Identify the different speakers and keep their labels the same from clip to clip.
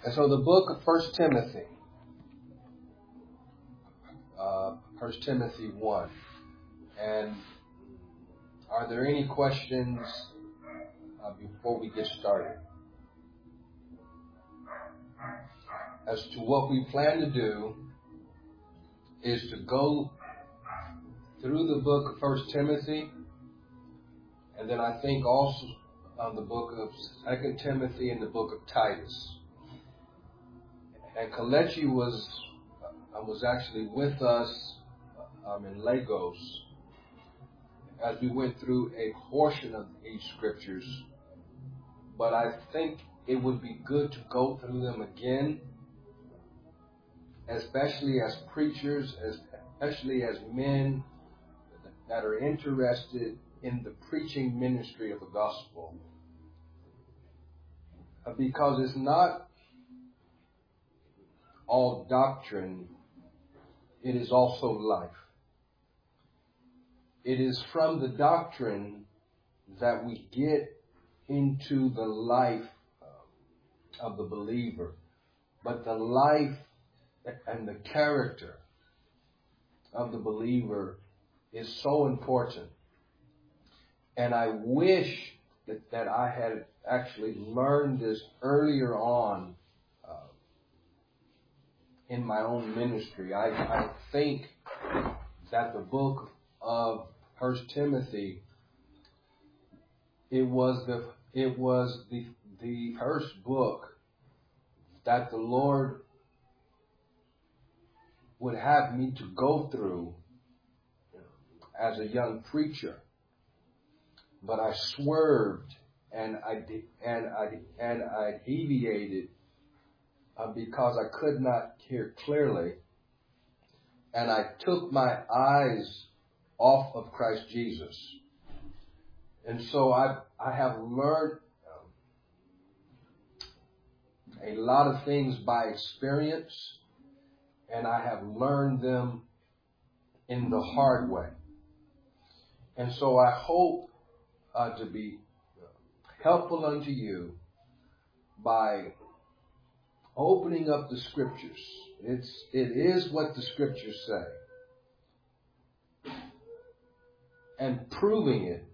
Speaker 1: And so the book of 1 Timothy, 1 Timothy 1. And are there any questions before we get started? As to what we plan to do is to go through the book of 1 Timothy, and then I think also on the book of 2 Timothy and the book of Titus. And Kalechi was actually with us in Lagos as we went through a portion of these scriptures. But I think it would be good to go through them again, especially as preachers, especially as men that are interested in the preaching ministry of the gospel. Because it's not all doctrine, it is also life. It is from the doctrine that we get into the life of the believer. But the life and the character of the believer is so important. And I wish that I had actually learned this earlier on in my own ministry. I think that the book of 1 Timothy, it was the first book that the Lord would have me to go through as a young preacher. But I swerved and I deviated because I could not hear clearly, and I took my eyes off of Christ Jesus. And so I have learned a lot of things by experience, and I have learned them in the hard way. And so I hope to be helpful unto you by opening up the scriptures. It is what the scriptures say, and proving it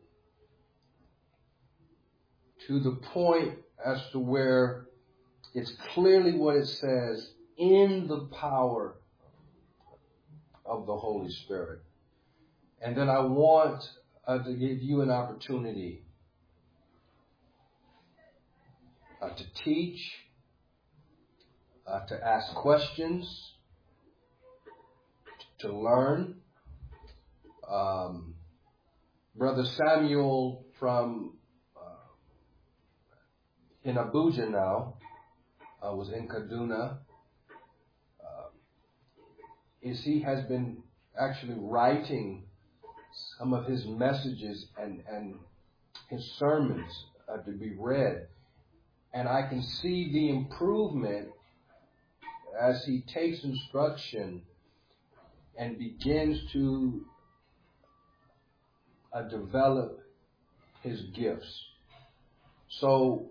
Speaker 1: to the point as to where it's clearly what it says in the power of the Holy Spirit. And then I want to give you an opportunity to teach, to ask questions, to learn. Brother Samuel from in Abuja now, was in Kaduna. He has been actually writing some of his messages and his sermons to be read. And I can see the improvement as he takes instruction and begins to develop his gifts. So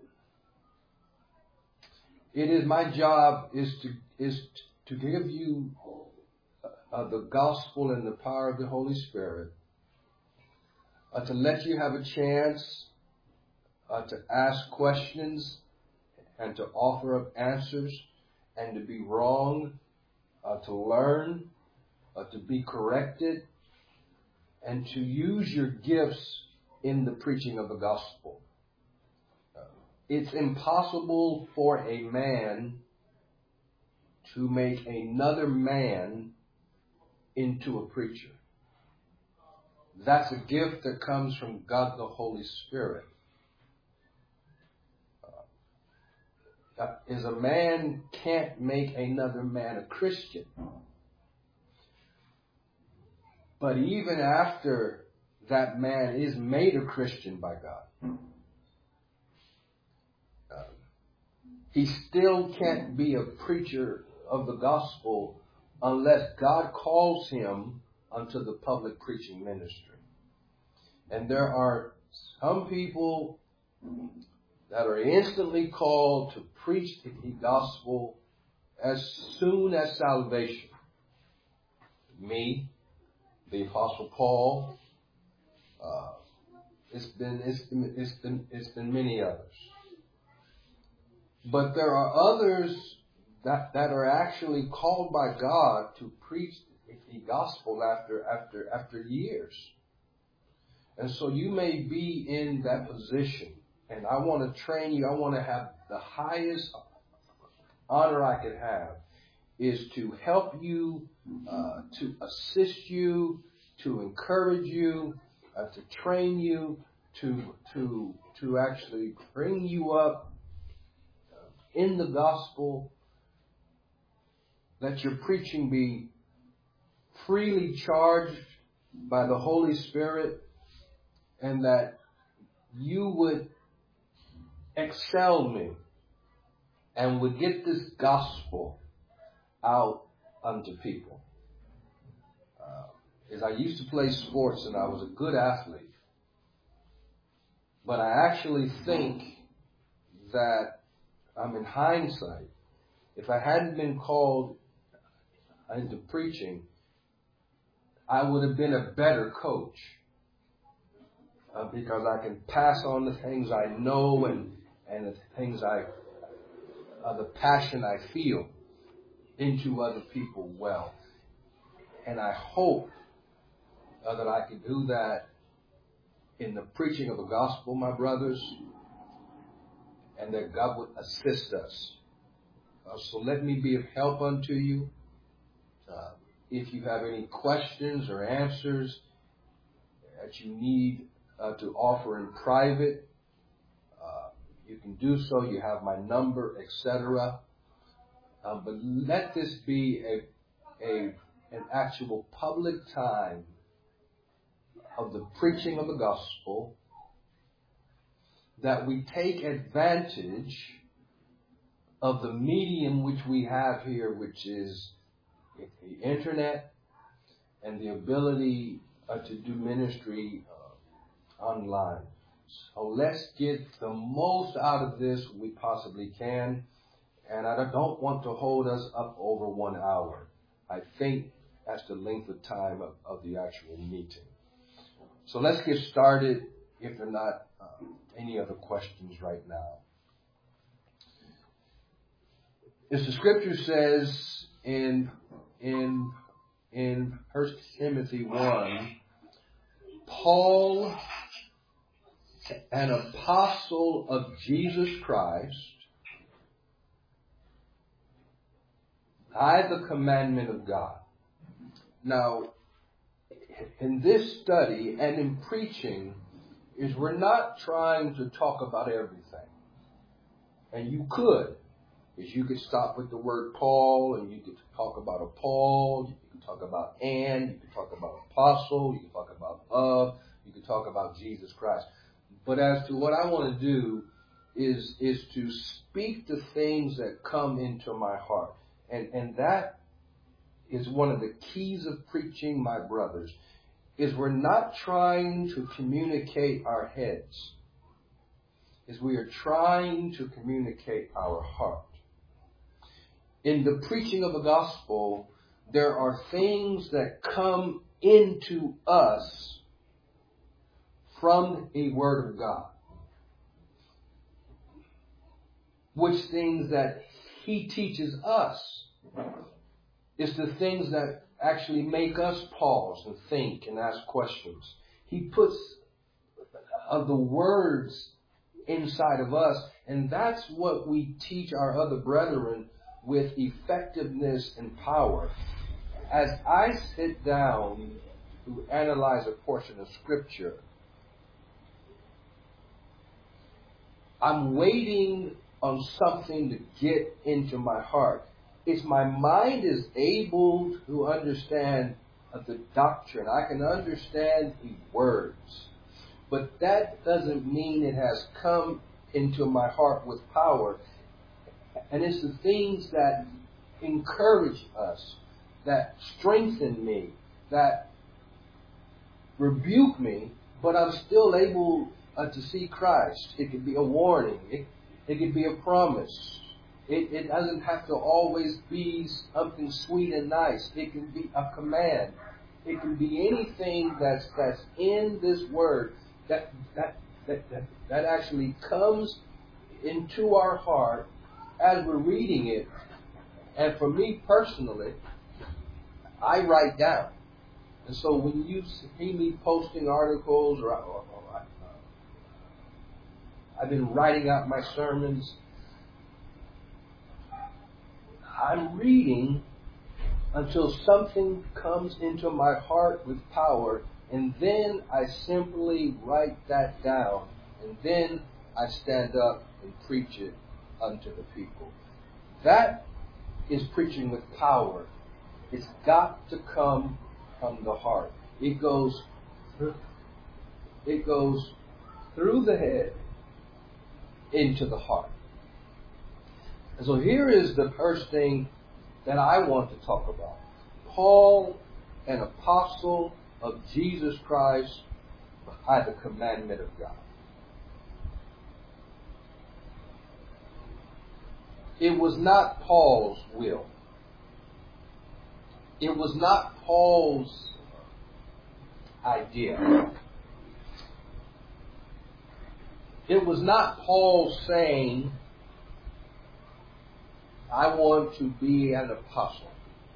Speaker 1: it is my job is to give you the gospel and the power of the Holy Spirit, to let you have a chance to ask questions and to offer up answers, and to be wrong, to learn, to be corrected, and to use your gifts in the preaching of the gospel. It's impossible for a man to make another man into a preacher. That's a gift that comes from God the Holy Spirit. Is a man can't make another man a Christian. But even after that man is made a Christian by God, he still can't be a preacher of the gospel unless God calls him unto the public preaching ministry. And there are some people that are instantly called to preach the gospel as soon as salvation. Me, the Apostle Paul, it's been many others. But there are others that are actually called by God to preach the gospel after years. And so you may be in that position, and I want to train you. I want to have the highest honor I could have is to help you, to assist you, to encourage you, to train you, to actually bring you up in the gospel, that your preaching be freely charged by the Holy Spirit, and that you would excel me and would get this gospel out unto people. As I used to play sports and I was a good athlete, but I actually think that in hindsight, if I hadn't been called into preaching, I would have been a better coach. Because I can pass on the things I know and the things the passion I feel into other people well. And I hope that I can do that in the preaching of the gospel, my brothers, and that God would assist us. So let me be of help unto you. If you have any questions or answers that you need to offer in private, you can do so. You have my number, etc. But let this be an actual public time of the preaching of the gospel, that we take advantage of the medium which we have here, which is the internet and the ability to do ministry online. So let's get the most out of this we possibly can. And I don't want to hold us up over 1 hour. I think that's the length of time of the actual meeting. So let's get started, if there are not any other questions right now. As the scripture says in 1 Timothy 1, Paul, an apostle of Jesus Christ, by the commandment of God. Now, in this study and in preaching, we're not trying to talk about everything. And you could. You could stop with the word Paul, and you could talk about a Paul, you could talk about and, you could talk about apostle, you could talk about you could talk about Jesus Christ. But as to what I want to do is to speak the things that come into my heart. And that is one of the keys of preaching, my brothers, is we're not trying to communicate our heads. We are trying to communicate our heart. In the preaching of the gospel, there are things that come into us from a word of God. Which things that he teaches us is the things that actually make us pause and think and ask questions. He puts the words inside of us, and that's what we teach our other brethren with effectiveness and power. As I sit down to analyze a portion of Scripture, I'm waiting on something to get into my heart. If my mind is able to understand the doctrine, I can understand the words. But that doesn't mean it has come into my heart with power. And it's the things that encourage us, that strengthen me, that rebuke me, but I'm still able to see Christ. It could be a warning. It could be a promise. It doesn't have to always be something sweet and nice. It can be a command. It can be anything that's in this word that actually comes into our heart as we're reading it. And for me personally, I write down. And so when you see me posting articles, or I've been writing out my sermons, I'm reading until something comes into my heart with power, and then I simply write that down, and then I stand up and preach it unto the people. That is preaching with power. It's got to come from the heart. It goes through the head into the heart. And so here is the first thing that I want to talk about. Paul, an apostle of Jesus Christ by the commandment of God. It was not Paul's will. It was not Paul's idea. It was not Paul saying, I want to be an apostle.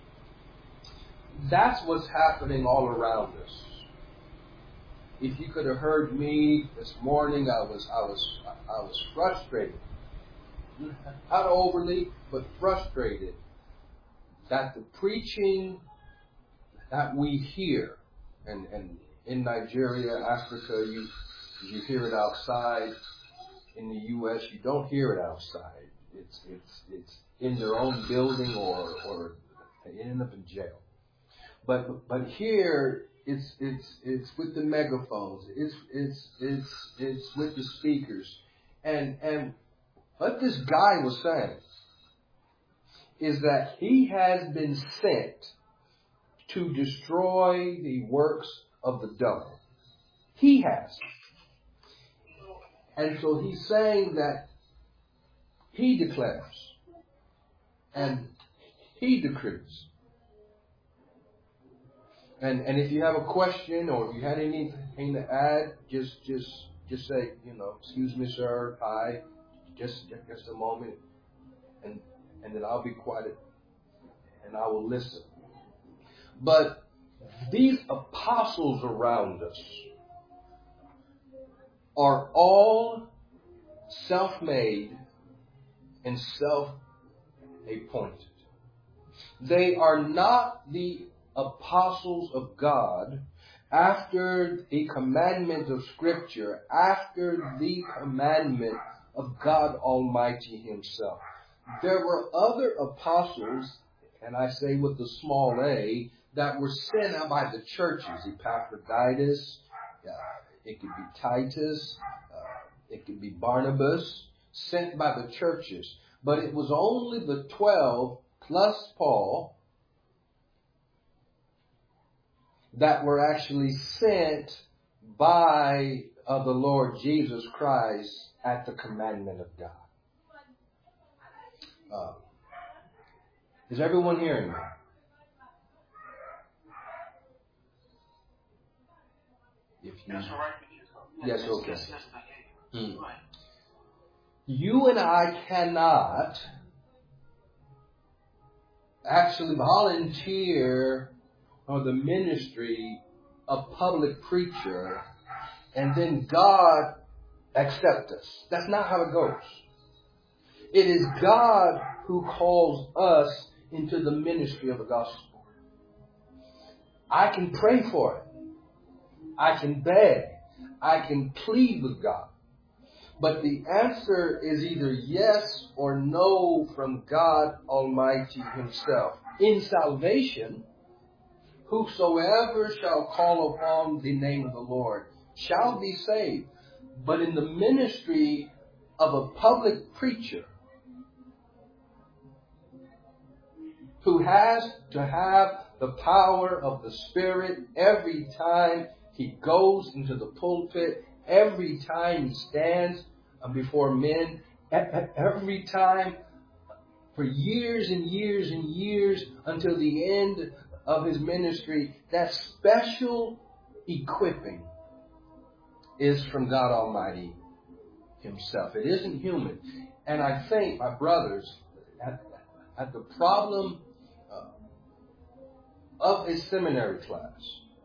Speaker 1: That's what's happening all around us. If you could have heard me this morning, I was frustrated. Not overly, but frustrated that the preaching that we hear, and in Nigeria, Africa, you hear it outside. In the U.S., you don't hear it outside. It's in their own building or they end up in jail. But here it's with the megaphones. It's with the speakers. And what this guy was saying is that he has been sent to destroy the works of the devil. He has. And so he's saying that he declares and he decrees. And if you have a question or if you had anything to add, just say, excuse me, sir, hi, just a moment, and then I'll be quiet and I will listen. But these apostles around us are all self-made and self-appointed. They are not the apostles of God after the commandment of Scripture, after the commandment of God Almighty Himself. There were other apostles, and I say with the small a, that were sent out by the churches. Epaphroditus, it could be Titus, it could be Barnabas, sent by the churches. But it was only the 12 plus Paul that were actually sent by the Lord Jesus Christ at the commandment of God. Is everyone hearing me? If you, yes, okay. You and I cannot actually volunteer for the ministry of public preacher and then God accept us. That's not how it goes. It is God who calls us into the ministry of the gospel. I can pray for it. I can beg. I can plead with God. But the answer is either yes or no from God Almighty Himself. In salvation, whosoever shall call upon the name of the Lord shall be saved. But in the ministry of a public preacher who has to have the power of the Spirit every time he goes into the pulpit Every time he stands before men, every time for years and years and years until the end of his ministry, that special equipping is from God Almighty himself. It isn't human. And I think, my brothers, at the problem of a seminary class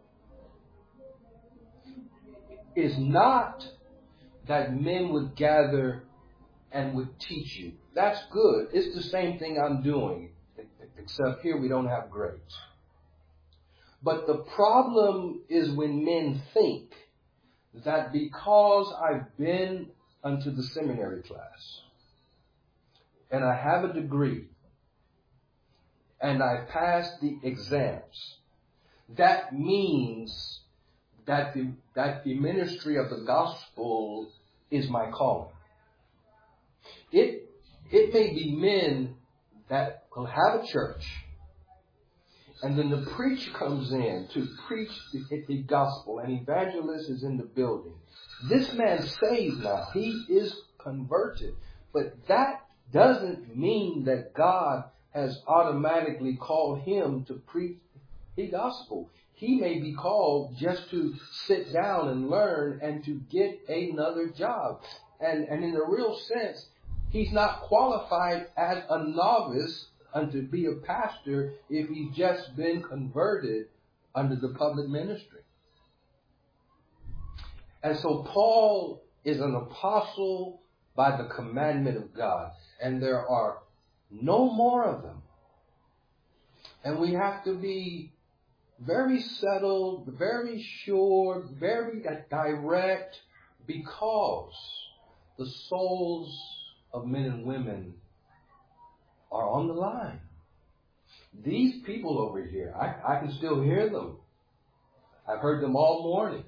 Speaker 1: is not that men would gather and would teach you. That's good. It's the same thing I'm doing, except here we don't have grades. But the problem is when men think that because I've been unto the seminary class and I have a degree and I passed the exams, that means that the ministry of the gospel is my calling. It may be men that will have a church, and then the preacher comes in to preach the gospel, and evangelist is in the building. This man's saved now. He is converted. But that doesn't mean that God has automatically called him to preach the gospel. He may be called just to sit down and learn and to get another job. And in a real sense, he's not qualified as a novice to be a pastor if he's just been converted under the public ministry. And so Paul is an apostle by the commandment of God. And there are no more of them. And we have to be very settled, very sure, very direct, because the souls of men and women are on the line. These people over here, I can still hear them. I've heard them all morning.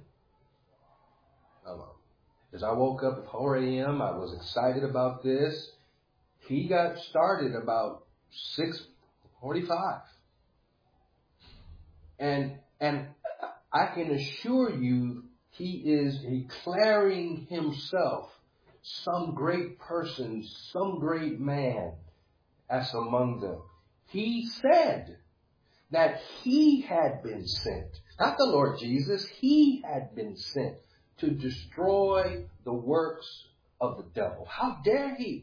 Speaker 1: As I woke up at 4 a.m., I was excited about this. He got started about 6:45. And I can assure you, he is declaring himself some great person, some great man as among them. He said that he had been sent, not the Lord Jesus, he had been sent to destroy the works of the devil. How dare he?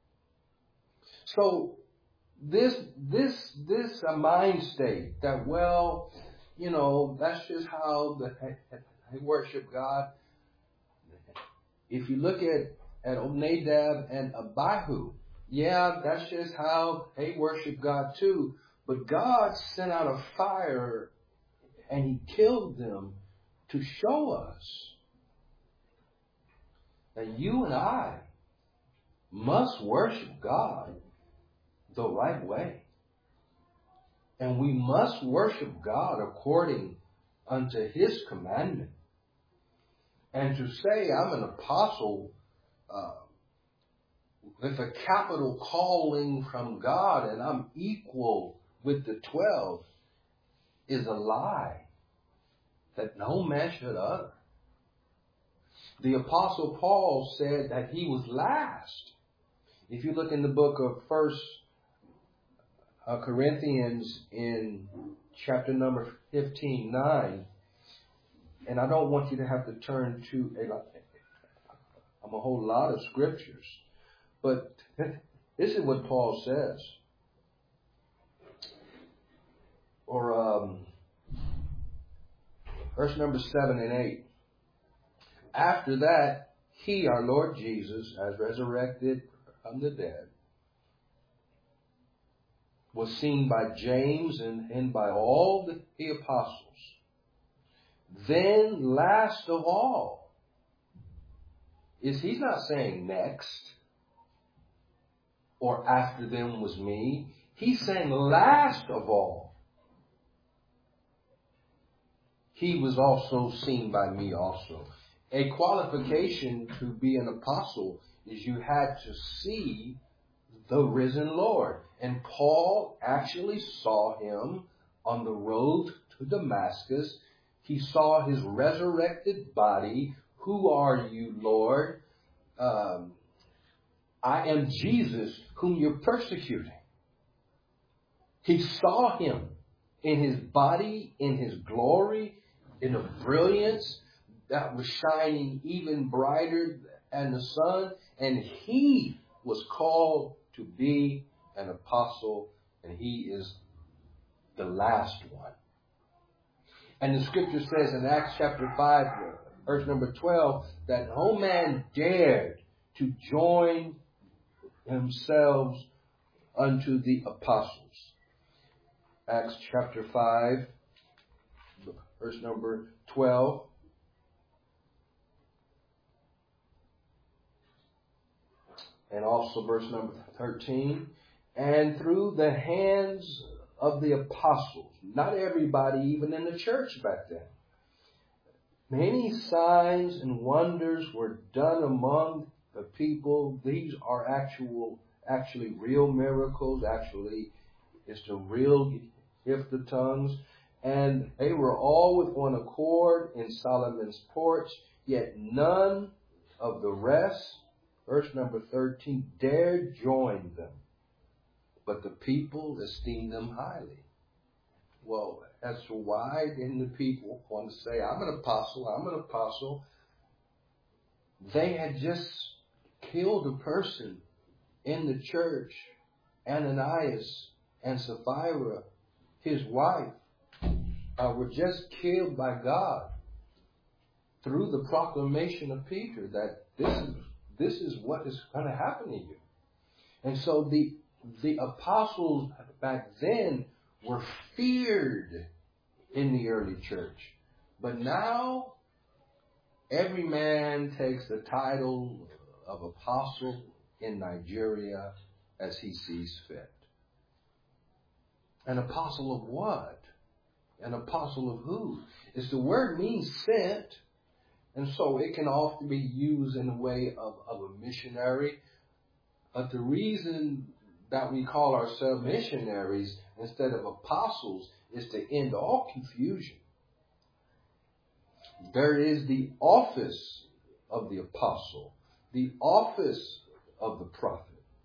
Speaker 1: So this mind state that, well, you know, that's just how they worship God. If you look at Nadab and Abihu, yeah, that's just how they worship God too. But God sent out a fire and he killed them to show us that you and I must worship God the right way. And we must worship God according unto his commandment. And to say I'm an apostle with a capital calling from God and I'm equal with the 12 is a lie that no man should utter. The Apostle Paul said that he was last. If you look in the book of 1 Corinthians in chapter number 15:9, and I don't want you to have to turn to a whole lot of scriptures, but this is what Paul says. Or verse number 7 and 8. After that, he, our Lord Jesus, as resurrected from the dead, was seen by James and by all the apostles. Then, last of all, he's not saying next or after them was me. He's saying last of all, he was also seen by me also. A qualification to be an apostle is you had to see the risen Lord. And Paul actually saw him on the road to Damascus. He saw his resurrected body Who are you, Lord? I am Jesus whom you're persecuting. He saw him in his body, in his glory, in a brilliance that was shining even brighter than the sun. And he was called to be an apostle, and he is the last one. And the scripture says in Acts chapter 5, verse number 12, that no man dared to join themselves unto the apostles. Acts chapter 5, verse number 12. And also verse number 13. And through the hands of the apostles, not everybody even in the church back then, many signs and wonders were done among the people. These are actually real miracles. Actually, it's the real gift of tongues. And they were all with one accord in Solomon's porch, yet none of the rest, verse number 13, dared join them, but the people esteemed them highly. Well, as to why didn't the people want to say, I'm an apostle? They had just killed a person in the church, Ananias and Sapphira, his wife, were just killed by God through the proclamation of Peter that this is what is going to happen to you. And so the apostles back then were feared in the early church. But now, every man takes the title of apostle in Nigeria as he sees fit. An apostle of what? An apostle of who? It's the word means sent, and so it can often be used in the way of a missionary. But the reason that we call ourselves missionaries instead of apostles is to end all confusion. There is the office of the apostle, the office of the prophet.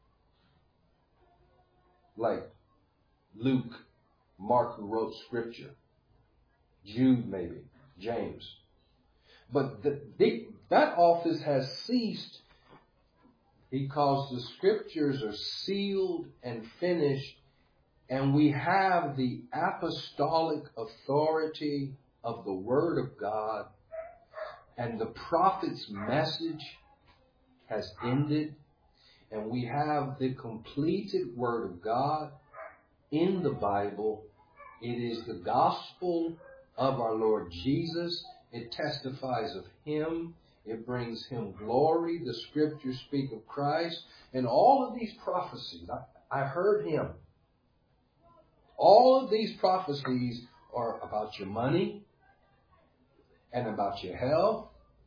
Speaker 1: Like Luke, Mark, who wrote scripture, Jude maybe, James. But that office has ceased because the scriptures are sealed and finished, and we have the apostolic authority of the Word of God, and the prophet's message has ended, and we have the completed Word of God in the Bible. It is the gospel of our Lord Jesus. It testifies of Him. It brings Him glory. The scriptures speak of Christ. And all of these prophecies, I heard Him. All of these prophecies are about your money and about your health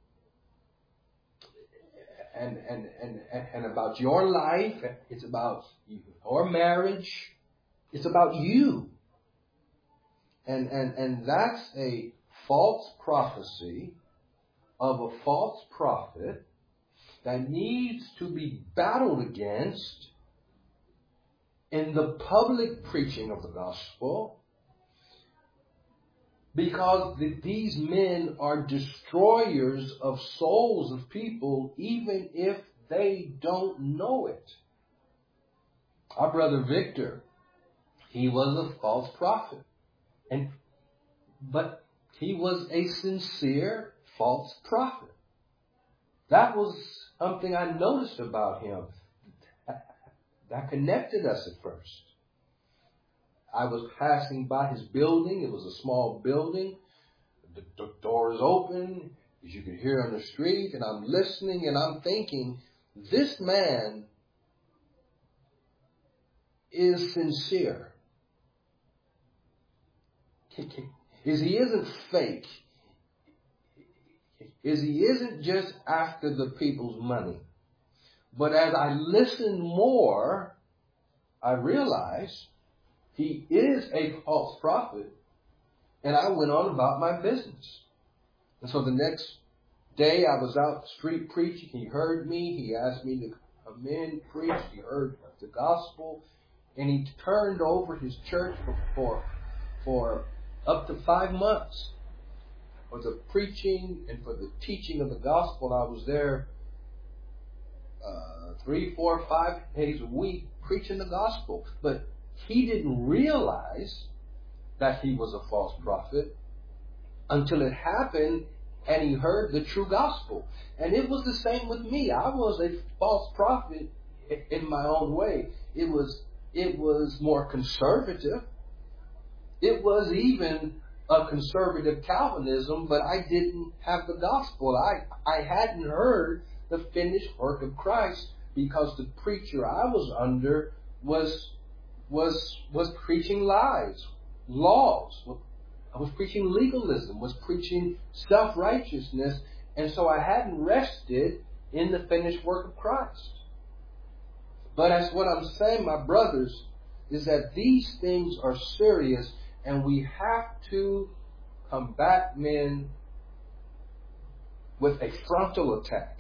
Speaker 1: and about your life. It's about your marriage. It's about you. And that's a false prophecy of a false prophet that needs to be battled against in the public preaching of the gospel, because these men are destroyers of souls of people, even if they don't know it. Our brother Victor, he was a false prophet, but he was a sincere false prophet. That was something I noticed about him that connected us at first. I was passing by his building. It was a small building. The door is open, as you could hear on the street, and I'm listening and I'm thinking, this man is sincere. Is he isn't fake. Is he isn't just after the people's money. But as I listened more, I realized he is a false prophet, and I went on about my business. And so the next day I was out the street preaching. He heard me. He asked me to come in, preach. He heard the gospel. And he turned over his church for up to 5 months. For the preaching and for the teaching of the gospel, I was there 3, 4, 5 days a week preaching the gospel. But he didn't realize that he was a false prophet until it happened and he heard the true gospel. And it was the same with me. I was a false prophet in my own way. It was more conservative. It was even a conservative Calvinism, but I didn't have the gospel. I hadn't heard the finished work of Christ because the preacher I was under was preaching lies, laws. I was preaching legalism, was preaching self-righteousness, and so I hadn't rested in the finished work of Christ. But that's what I'm saying, my brothers, is that these things are serious, and we have to combat men with a frontal attack.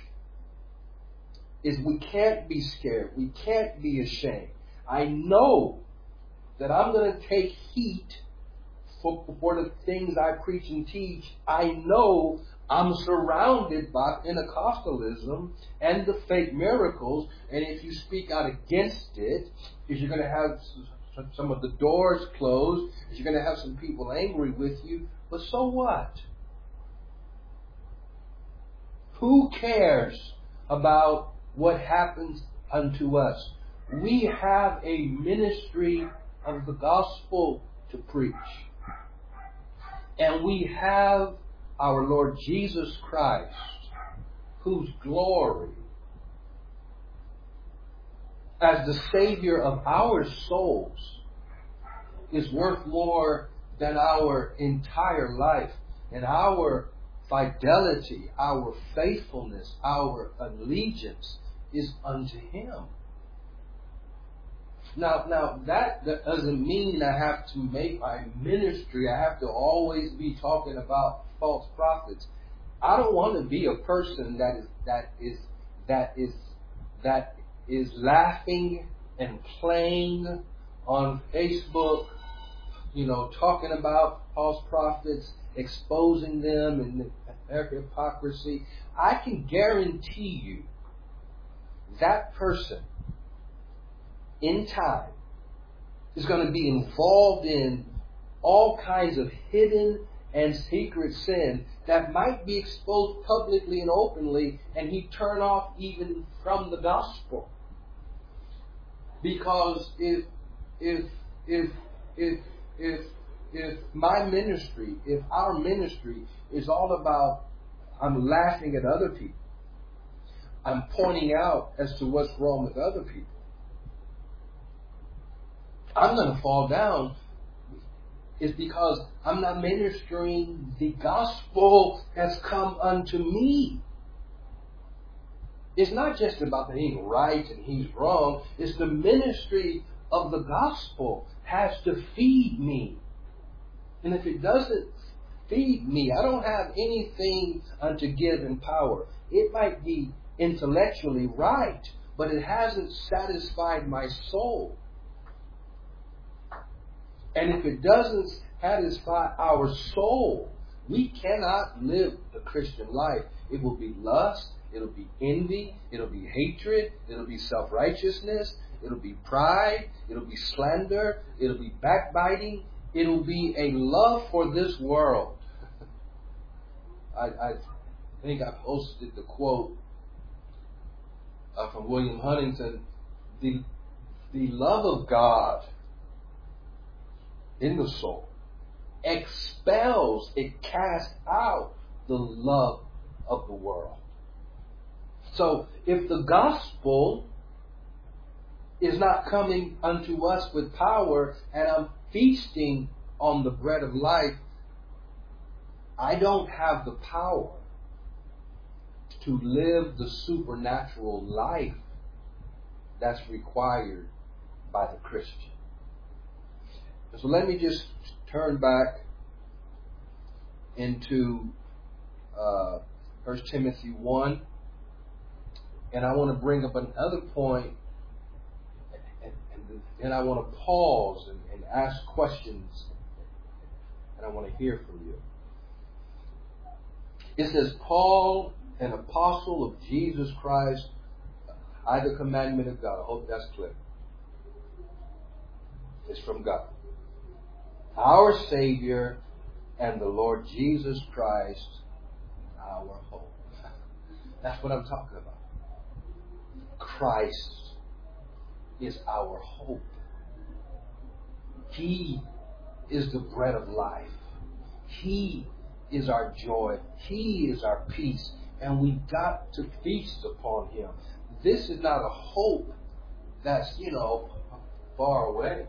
Speaker 1: We can't be scared. We can't be ashamed. I know that I'm going to take heat for the things I preach and teach. I know I'm surrounded by Pentecostalism and the fake miracles, and if you speak out against it, is you're going to have some of the doors closed, is you're going to have some people angry with you, but so what? Who cares about what happens unto us? We have a ministry of the gospel to preach. And we have our Lord Jesus Christ, whose glory as the Savior of our souls is worth more than our entire life, and our fidelity, our faithfulness, our allegiance is unto Him. Now that doesn't mean I have to make my ministry, I have to always be talking about false prophets. I don't want to be a person that is laughing and playing on Facebook, talking about false prophets, exposing them and their hypocrisy. I can guarantee you that person in time is going to be involved in all kinds of hidden and secret sin that might be exposed publicly and openly, and he turn off even from the gospel. Because if my ministry, if our ministry is all about I'm laughing at other people, I'm pointing out as to what's wrong with other people, I'm going to fall down, is because I'm not ministering the gospel that's come unto me. It's not just about that he's right and he's wrong. It's the ministry of the gospel has to feed me. And if it doesn't feed me, I don't have anything unto give in power. It might be intellectually right, but it hasn't satisfied my soul. And if it doesn't satisfy our soul, we cannot live the Christian life. It will be lust, it'll be envy, it'll be hatred, it'll be self-righteousness, it'll be pride, it'll be slander, it'll be backbiting, it'll be a love for this world. I think I posted the quote from William Huntington, the love of God in the soul expels, it casts out the love of the world. So if the gospel is not coming unto us with power and I'm feasting on the bread of life, I don't have the power to live the supernatural life that's required by the Christian. So let me just turn back into 1 Timothy 1. And I want to bring up another point, and I want to pause and ask questions, and I want to hear from you. It says, Paul, an apostle of Jesus Christ, by the commandment of God. I hope that's clear. It's from God. Our Savior and the Lord Jesus Christ, our hope. That's what I'm talking about. Christ is our hope. He is the bread of life. He is our joy. He is our peace. And we got to feast upon Him. This is not a hope that's, far away.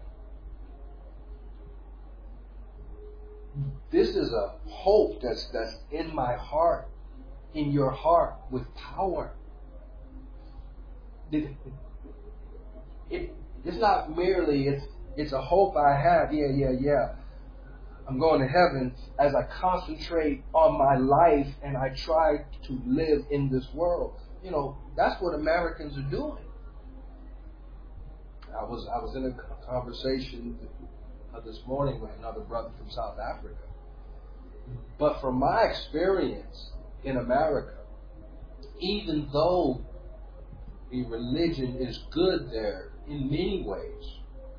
Speaker 1: This is a hope that's in my heart, in your heart, with power. It's not merely, it's a hope I have. Yeah. I'm going to heaven as I concentrate on my life and I try to live in this world. That's what Americans are doing. I was in a conversation this morning with another brother from South Africa. But from my experience in America, even though the religion is good there in many ways,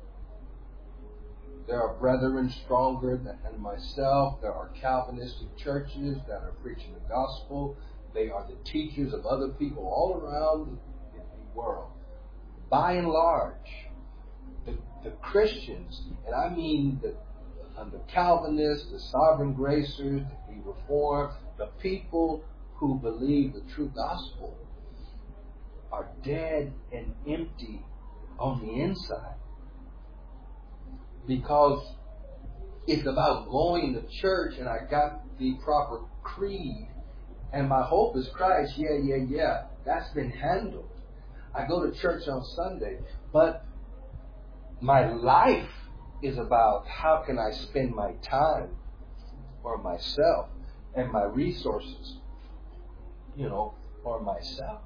Speaker 1: there are brethren stronger than myself. There are Calvinistic churches that are preaching the gospel. They are the teachers of other people all around the world. By and large, the Christians, and I mean the Calvinists, the Sovereign Gracers, the Reformed, the people who believe the true gospel, are dead and empty on the inside. Because it's about going to church and I got the proper creed and my hope is Christ. Yeah. That's been handled. I go to church on Sunday, but my life is about how can I spend my time for myself and my resources, for myself.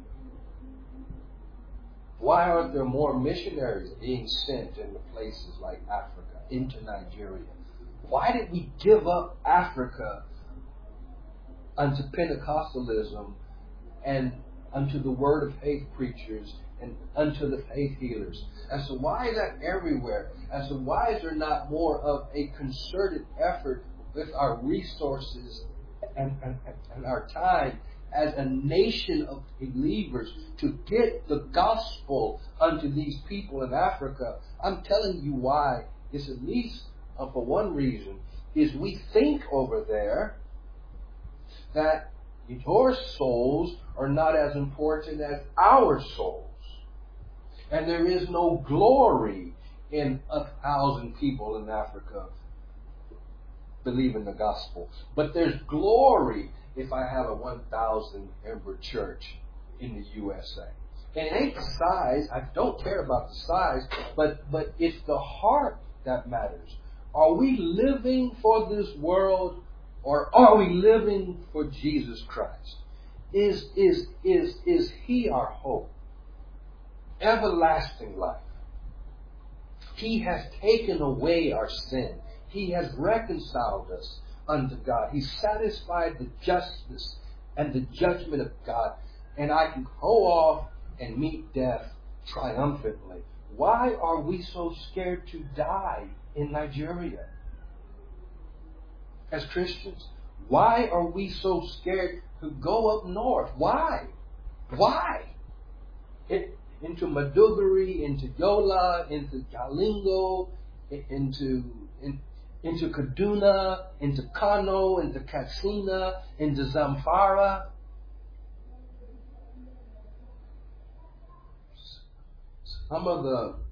Speaker 1: Why aren't there more missionaries being sent into places like Africa, into Nigeria? Why did we give up Africa unto Pentecostalism and unto the Word of Faith preachers and unto the faith healers? And so why is that everywhere? And so why is there not more of a concerted effort with our resources and our time as a nation of believers to get the gospel unto these people in Africa? I'm telling you why. It's at least for one reason, is we think over there that your souls are not as important as our souls. And there is no glory in 1,000 people in Africa believing the gospel. But there's glory if I have a 1,000 member church in the USA. And it ain't the size. I don't care about the size, but it's the heart that matters. Are we living for this world, or are we living for Jesus Christ? Is He our hope? Everlasting life. He has taken away our sin. He has reconciled us unto God. He satisfied the justice and the judgment of God. And I can go off and meet death triumphantly. Why are we so scared to die in Nigeria as Christians? Why are we so scared to go up north? Why? Into Maduguri, into Yola, into Jalingo, into Kaduna, into Kano, into Katsina, into Zamfara. Some of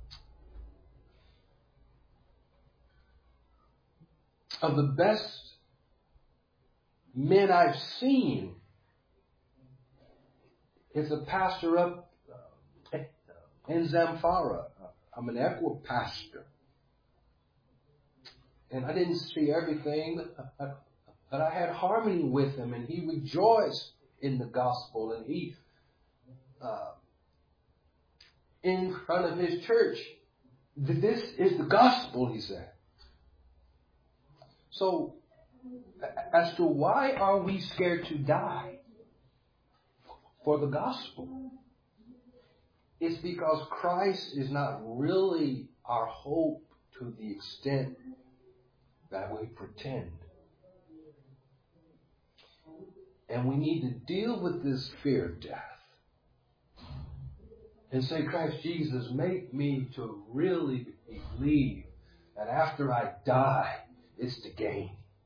Speaker 1: the best men I've seen is a pastor up in Zamfara. I'm an Equa pastor. And I didn't see everything But I had harmony with him, and he rejoiced in the gospel, and he, in front of his church, this is the gospel, he said. So, as to why are we scared to die for the gospel? It's because Christ is not really our hope to the extent that we pretend. And we need to deal with this fear of death. And say, Christ Jesus, make me to really believe that after I die, it's the gain.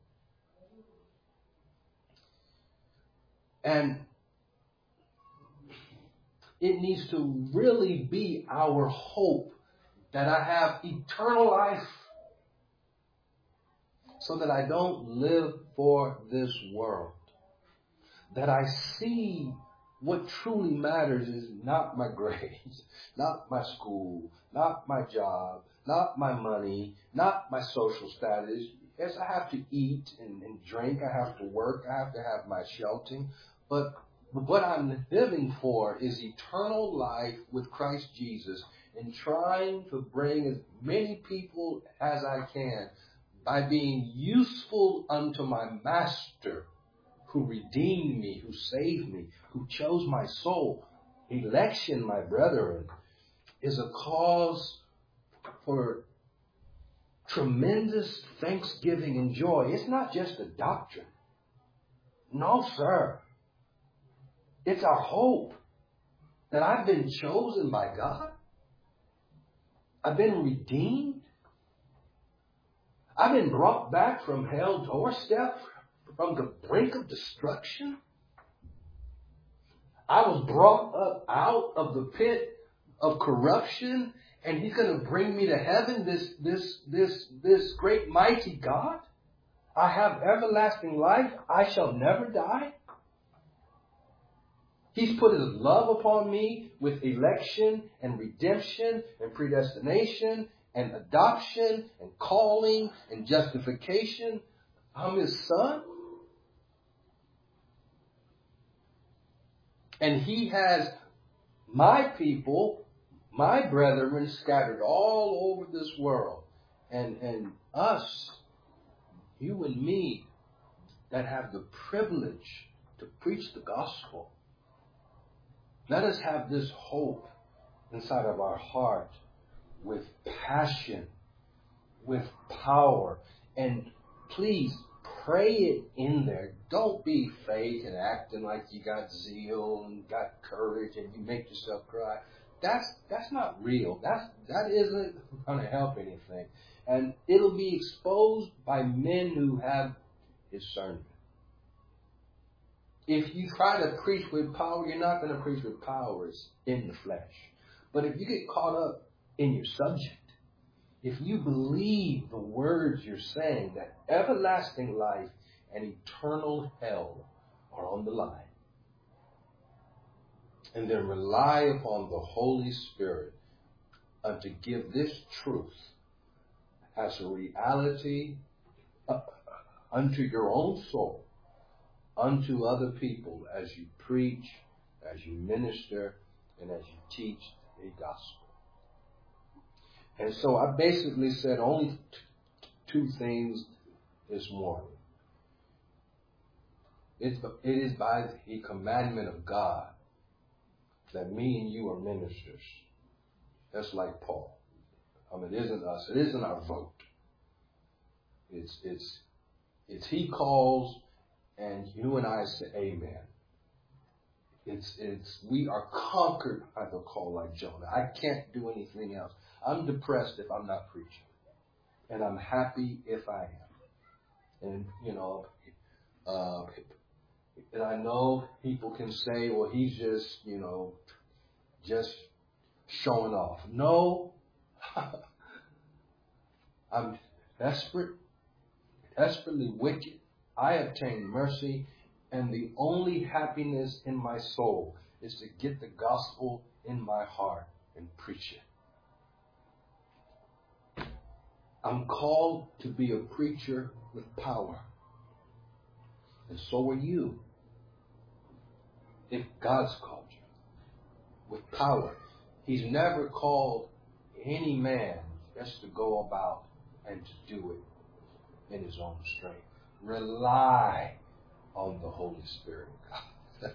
Speaker 1: And it needs to really be our hope that I have eternal life so that I don't live for this world. That I see what truly matters is not my grades, not my school, not my job, not my money, not my social status. Yes, I have to eat and drink. I have to work. I have to have my shelter. But what I'm living for is eternal life with Christ Jesus and trying to bring as many people as I can by being useful unto my Master, who redeemed me, who saved me, who chose my soul. Election, my brethren, is a cause for tremendous thanksgiving and joy. It's not just a doctrine. No, sir. It's our hope that I've been chosen by God. I've been redeemed. I've been brought back from hell's doorstep, from the brink of destruction. I was brought up out of the pit of corruption, and he's going to bring me to heaven, this great mighty God. I have everlasting life. I shall never die. He's put his love upon me with election and redemption and predestination and adoption and calling and justification. I'm his son. And he has my people, my brethren, scattered all over this world. And us, you and me, that have the privilege to preach the gospel. Let us have this hope inside of our heart with passion, with power. And please pray it in there. Don't be fake and acting like you got zeal and got courage and you make yourself cry. That's not real. That isn't going to help anything. And it'll be exposed by men who have discernment. If you try to preach with power, you're not going to preach with powers in the flesh. But if you get caught up in your subject, if you believe the words you're saying, that everlasting life and eternal hell are on the line, and then rely upon the Holy Spirit to give this truth as a reality unto your own soul, unto other people as you preach, as you minister, and as you teach the gospel. And so I basically said only two things this morning. It is by the commandment of God that me and you are ministers. That's like Paul. I mean, it isn't us. It isn't our vote. It's he calls and you and I say amen. We are conquered by the call like Jonah. I can't do anything else. I'm depressed if I'm not preaching. And I'm happy if I am. And, and I know people can say, well, he's just, just showing off. No. I'm desperately wicked. I obtain mercy, and the only happiness in my soul is to get the gospel in my heart and preach it. I'm called to be a preacher with power. And so are you. If God's called you with power, He's never called any man just to go about and to do it in his own strength. Rely on the Holy Spirit of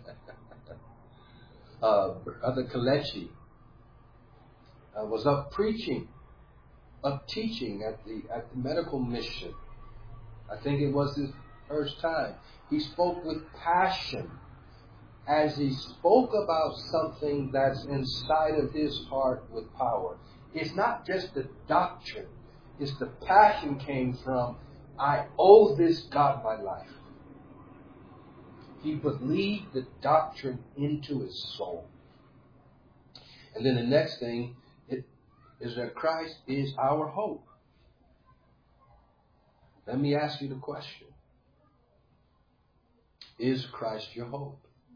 Speaker 1: God. Brother Kalechi was up preaching, up teaching at the medical mission. I think it was his first time. He spoke with passion as he spoke about something that's inside of his heart with power. It's not just the doctrine. It's the passion came from, I owe this God my life. He believed the doctrine into his soul. And then the next thing is that Christ is our hope. Let me ask you the question. Is Christ your hope?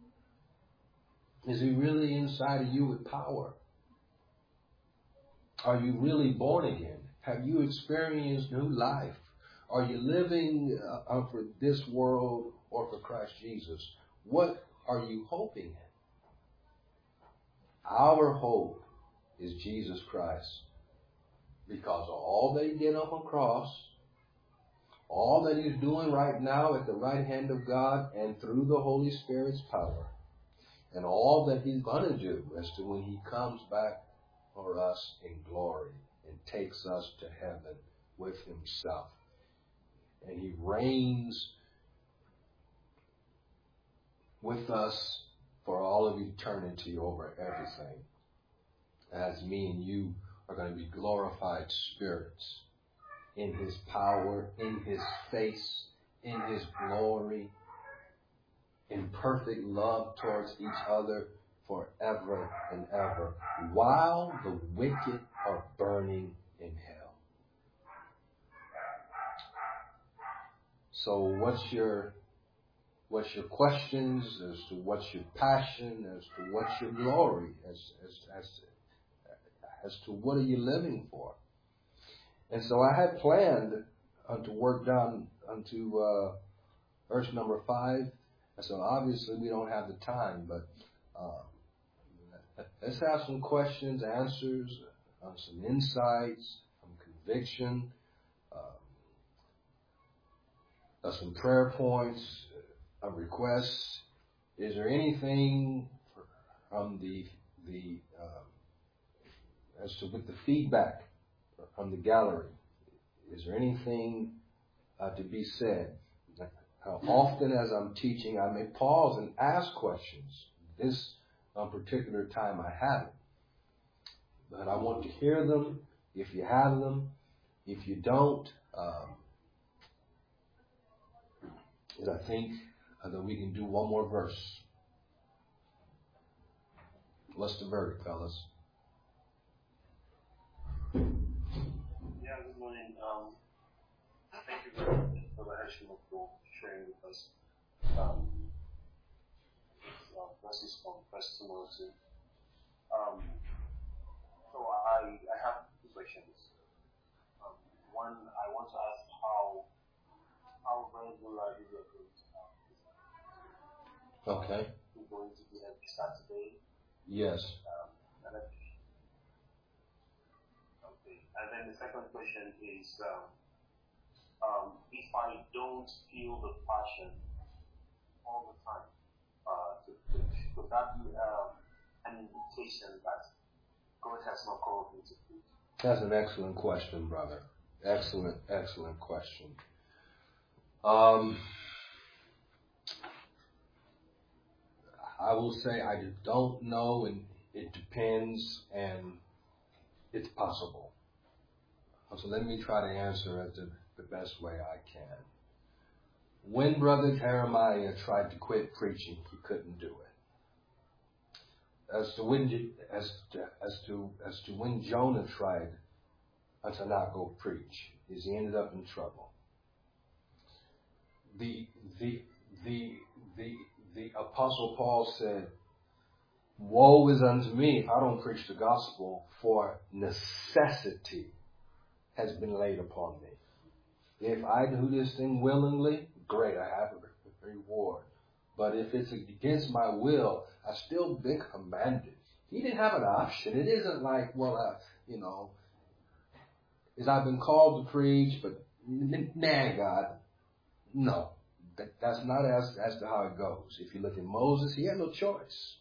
Speaker 1: Is He really inside of you with power? Are you really born again? Have you experienced new life? Are you living for this world or for Christ Jesus? What are you hoping in? Our hope is Jesus Christ, because of all that He did on the cross, all that He's doing right now at the right hand of God and through the Holy Spirit's power, and all that He's going to do as to when He comes back for us in glory and takes us to heaven with Himself. And He reigns with us for all of eternity over everything. As me and you are going to be glorified spirits in His power, in His face, in His glory, in perfect love towards each other forever and ever, while the wicked are burning in hell. So what's your questions as to what's your passion, as to what's your glory, as to what are you living for? And so I had planned to work down onto verse number 5. So obviously we don't have the time, but let's have some questions, answers, some insights, some conviction, some prayer points, requests. Is there anything from the as to with the feedback from the gallery? Is there anything to be said? How often as I'm teaching, I may pause and ask questions. This particular time I haven't. But I want to hear them if you have them. If you don't, I think that we can do one more verse. What's the verdict, fellas?
Speaker 2: Yeah, good morning. Thank you very much for the Hashimoto for sharing with us verses from 1 Timothy. So I have two questions. One, I want to ask how regular you are going to have this.
Speaker 1: Okay.
Speaker 2: You're going to be every Saturday.
Speaker 1: Yes.
Speaker 2: Okay. And then the second question is, if I don't feel the passion all the time to preach, would that be an indication that God has not called me to preach?
Speaker 1: That's an excellent question, brother. Excellent question. I will say I don't know, and it depends, and it's possible. So let me try to answer it the best way I can. When Brother Jeremiah tried to quit preaching, he couldn't do it. As to when Jonah tried to not go preach, he ended up in trouble. The Apostle Paul said, "Woe is unto me if I don't preach the gospel, for necessity has been laid upon me. If I do this thing willingly, great, I have reward. But if it's against my will, I've still been commanded. He didn't have an option. It isn't like, well, is I've been called to preach, but nah, God. No, that's not as to how it goes. If you look at Moses, he had no choice.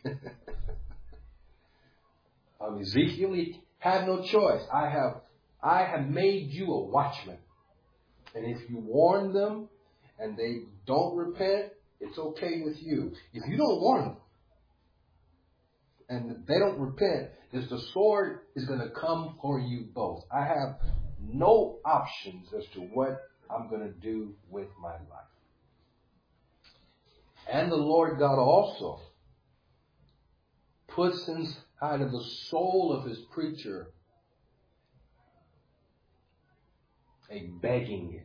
Speaker 1: Ezekiel, he had no choice. I have made you a watchman. And if you warn them and they don't repent, it's okay with you. If you don't warn them and they don't repent, the sword is going to come for you both. I have no options as to what I'm going to do with my life. And the Lord God also puts inside of the soul of his preacher a begging,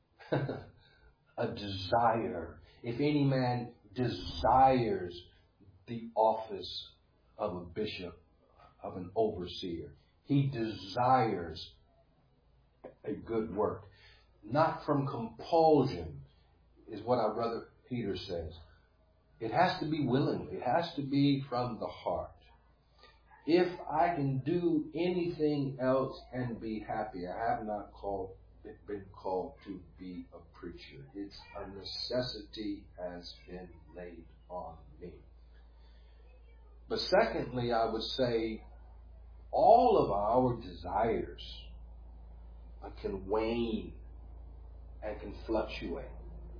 Speaker 1: a desire. If any man desires the office of a bishop, of an overseer, he desires a good work. Not from compulsion, is what our brother Peter says. It has to be willingly. It has to be from the heart. If I can do anything else and be happy, I have not been called to be a preacher. It's a necessity has been laid on me. But secondly, I would say all of our desires can wane and can fluctuate.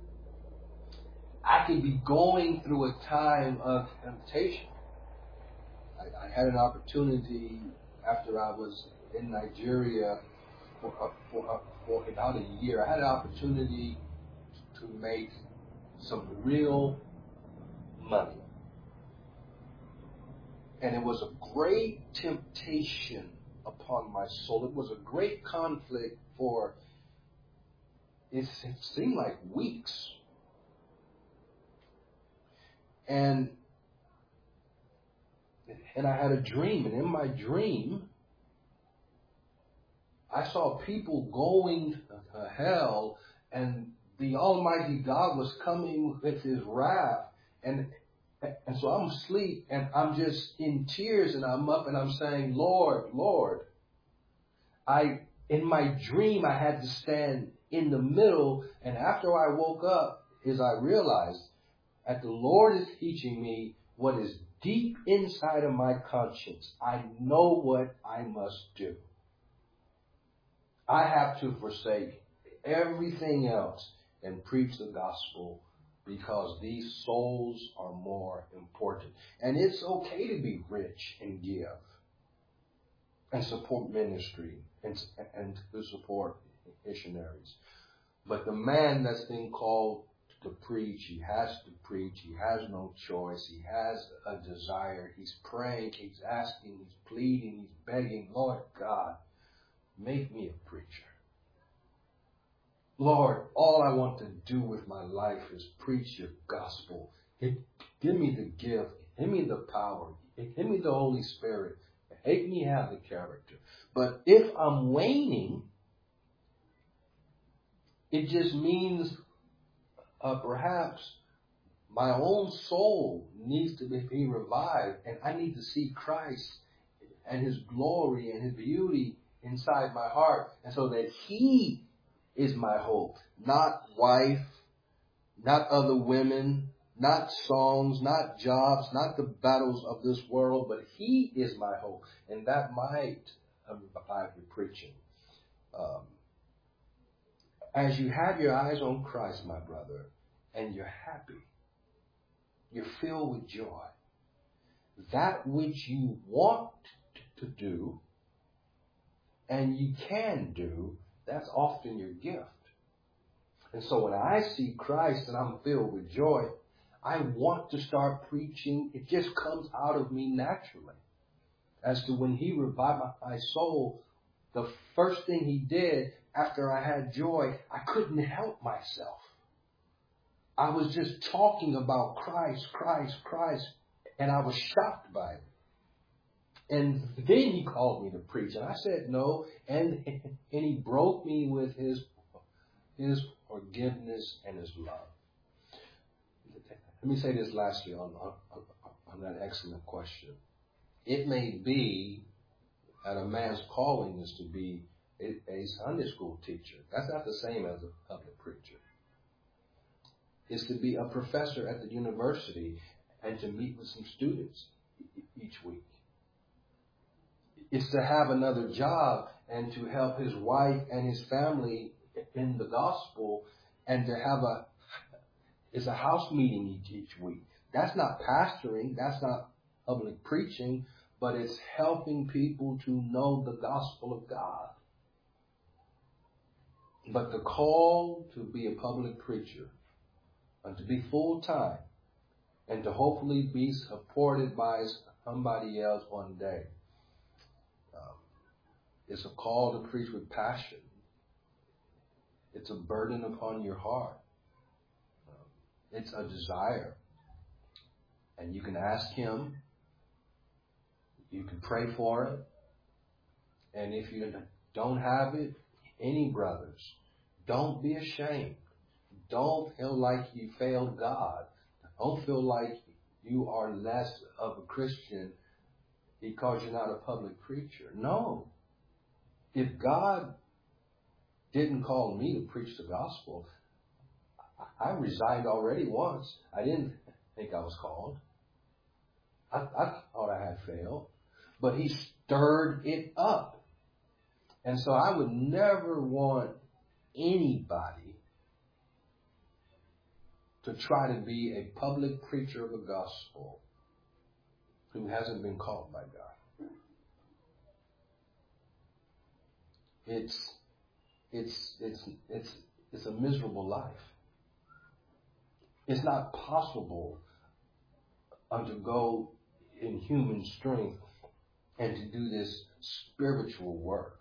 Speaker 1: I could be going through a time of temptation. I had an opportunity after I was in Nigeria for about a year. I had an opportunity to make some real money. And it was a great temptation upon my soul. It was a great conflict for, it seemed like weeks. And I had a dream, and in my dream, I saw people going to hell, and the Almighty God was coming with his wrath. And so I'm asleep, and I'm just in tears, and I'm up, and I'm saying, Lord, Lord. In my dream, I had to stand in the middle, and after I woke up, I realized that the Lord is teaching me what is deep inside of my conscience. I know what I must do. I have to forsake everything else and preach the gospel because these souls are more important. And it's okay to be rich and give and support ministry and to support missionaries. But the man that's been called to preach, he has to preach. He has no choice. He has a desire. He's praying. He's asking. He's pleading. He's begging. Lord God, make me a preacher. Lord, all I want to do with my life is preach your gospel. Give me the gift. Give me the power. Give me the Holy Spirit. Make me have the character. But if I'm waning, it just means perhaps my own soul needs to be revived, and I need to see Christ and his glory and his beauty inside my heart, and so that he is my hope, not wife, not other women, not songs, not jobs, not the battles of this world, but he is my hope, and that might revive your preaching. As you have your eyes on Christ, my brother, and you're happy, you're filled with joy, that which you want to do and you can do, that's often your gift. And so when I see Christ and I'm filled with joy, I want to start preaching. It just comes out of me naturally. As to when he revived my soul, the first thing he did after I had joy, I couldn't help myself. I was just talking about Christ, Christ, Christ, and I was shocked by it. And then he called me to preach, and I said no, and he broke me with his forgiveness and his love. Let me say this lastly on that excellent question. It may be that a man's calling is to be a Sunday school teacher. That's not the same as a public preacher. It's to be a professor at the university and to meet with some students each week. It's to have another job and to help his wife and his family in the gospel, and to have it's a house meeting each week. That's not pastoring. That's not public preaching, but it's helping people to know the gospel of God. But the call to be a public preacher and to be full-time and to hopefully be supported by somebody else one day, it's a call to preach with passion. It's a burden upon your heart. It's a desire. And you can ask Him. You can pray for it. And if you don't have it, any brothers, don't be ashamed. Don't feel like you failed God. Don't feel like you are less of a Christian because you're not a public preacher. No. If God didn't call me to preach the gospel, I resigned already once. I didn't think I was called. I thought I had failed. But He stirred it up. And so I would never want anybody to try to be a public preacher of the gospel who hasn't been called by God. It's a miserable life. It's not possible to go in human strength and to do this spiritual work.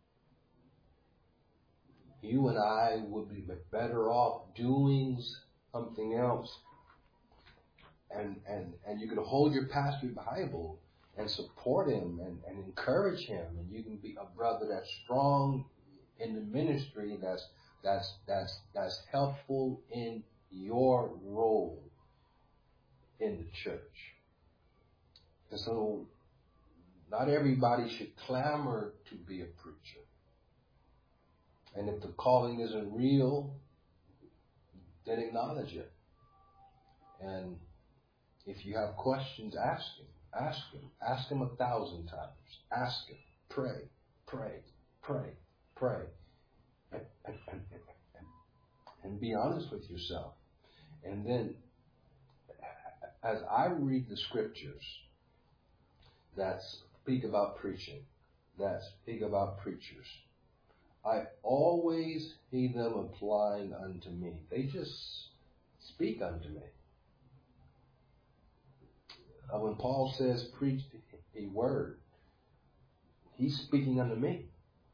Speaker 1: You and I would be better off doing something else. And you can hold your pastor Bible and support him and encourage him, and you can be a brother that's strong in the ministry, that's helpful in your role in the church. And so not everybody should clamor to be a preacher. And if the calling isn't real, then acknowledge it. And if you have questions, ask him. Ask him. Ask him 1,000 times. Ask him. Pray, pray, pray, pray. And be honest with yourself. And then, as I read the scriptures that speak about preaching, that speak about preachers, I always see them applying unto me. They just speak unto me. When Paul says preach a word, he's speaking unto me.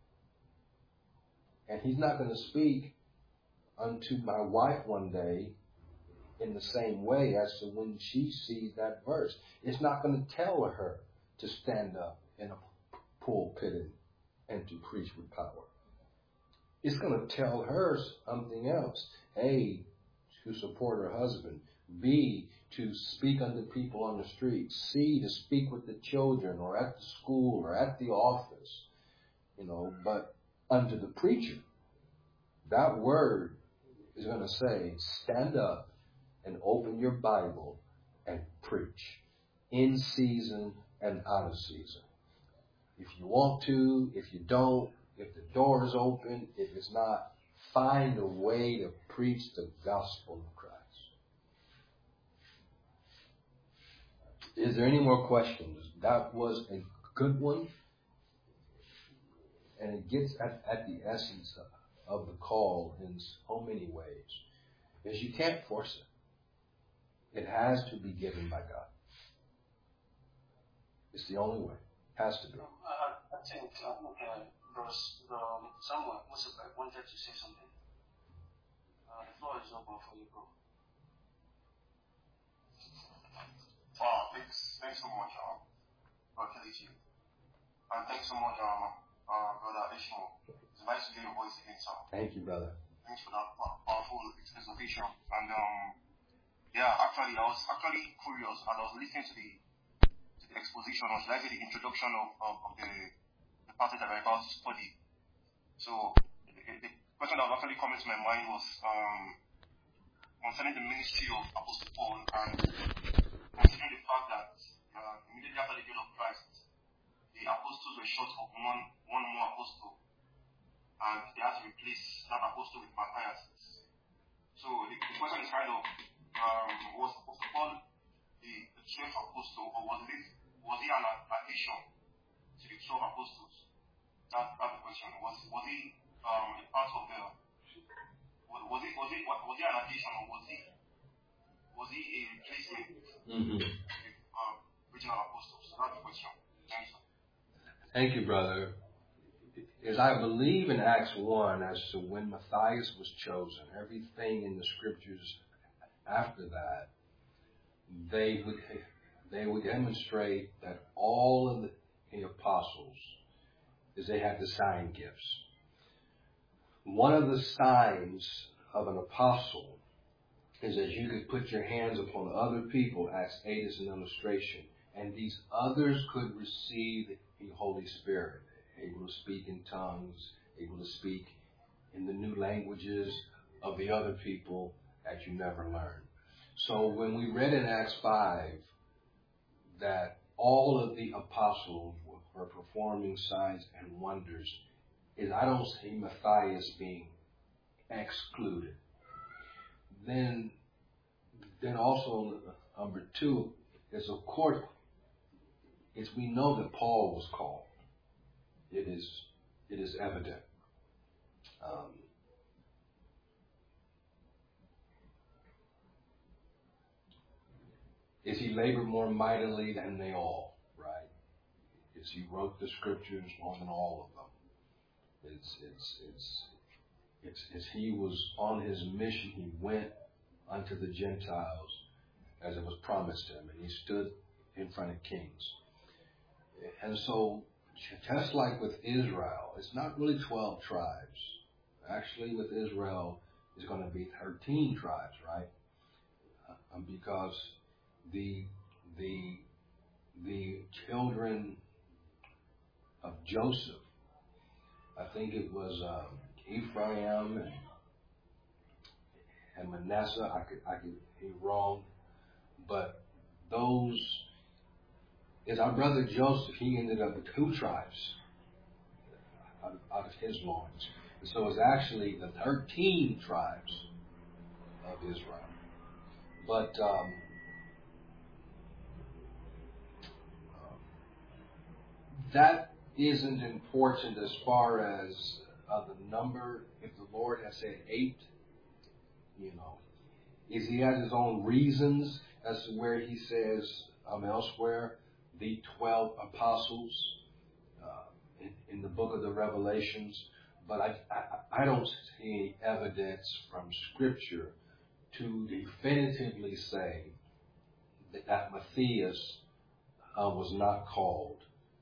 Speaker 1: And he's not going to speak unto my wife one day in the same way as to when she sees that verse. It's not going to tell her to stand up in a pulpit and to preach with power. It's going to tell her something else. A, to support her husband. B, to speak unto people on the street. C, to speak with the children or at the school or at the office. But unto the preacher, that word is going to say, stand up and open your Bible and preach in season and out of season. If you want to, if you don't, if the door is open, if it's not, find a way to preach the gospel of Christ. Is there any more questions? That was a good one. And it gets at the essence of the call in so many ways. Because you can't force it. It has to be given by God. It's the only way. It has to be.
Speaker 2: I think someone wanted to say something. The floor is open for you, bro.
Speaker 3: Wow, thanks so much, Brother Kelechi. And thanks so much, Brother Ishmael. It's nice to hear your voice again, sir.
Speaker 1: Thank you, brother.
Speaker 3: Thanks for that powerful presentation. And Yeah, actually, I was actually curious and I was listening to the exposition, or should I say the introduction of the passage that we're about to study. So, the question that was actually coming to my mind was concerning the ministry of Apostle Paul, and considering the fact that immediately after the death of Christ, the apostles were short of one more apostle, and they had to replace that apostle with Matthias. So the question is kind of, was Apostle Paul the 12th apostle, or was he an addition to the 12 apostles? That's the question. Was he a part of the? Was he an addition, or was he a replacement with original apostles? That's the question. Thanks.
Speaker 1: Thank you, brother. As I believe in Acts 1 as to when Matthias was chosen, everything in the scriptures after that, they would demonstrate that all of the apostles is they had the sign gifts. One of the signs of an apostle is that you could put your hands upon other people. Acts 8 is an illustration. And these others could receive the Holy Spirit, able to speak in tongues, able to speak in the new languages of the other people that you never learned. So when we read in Acts 5 that all of the apostles were performing signs and wonders, I don't see Matthias being excluded. Then also number 2 is, of course, we know that Paul was called. It is evident. Is he labored more mightily than they all, right? Is he wrote the scriptures more than all of them? It's he was on his mission. He went unto the Gentiles as it was promised him, and he stood in front of kings. And so, just like with Israel, it's not really 12 tribes. Actually, with Israel, it's going to be 13 tribes, right? Because the children of Joseph, I think it was Ephraim and Manasseh. I could be wrong, but those is our brother Joseph. He ended up with 2 tribes out of his loins, and so it's actually the 13 tribes of Israel. But that isn't important as far as the number. If the Lord has said 8, is he has his own reasons as to where he says elsewhere the 12 apostles in the book of the Revelations. But I don't see any evidence from Scripture to definitively say that Matthias was not called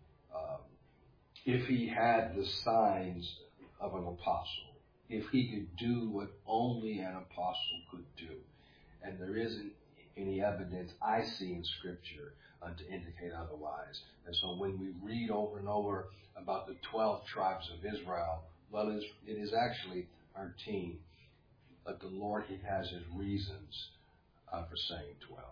Speaker 1: if he had the signs of an apostle, if he could do what only an apostle could do. And there isn't any evidence I see in Scripture to indicate otherwise. And so when we read over and over about the 12 tribes of Israel, well, it is actually 13. But the Lord, he has his reasons for saying 12.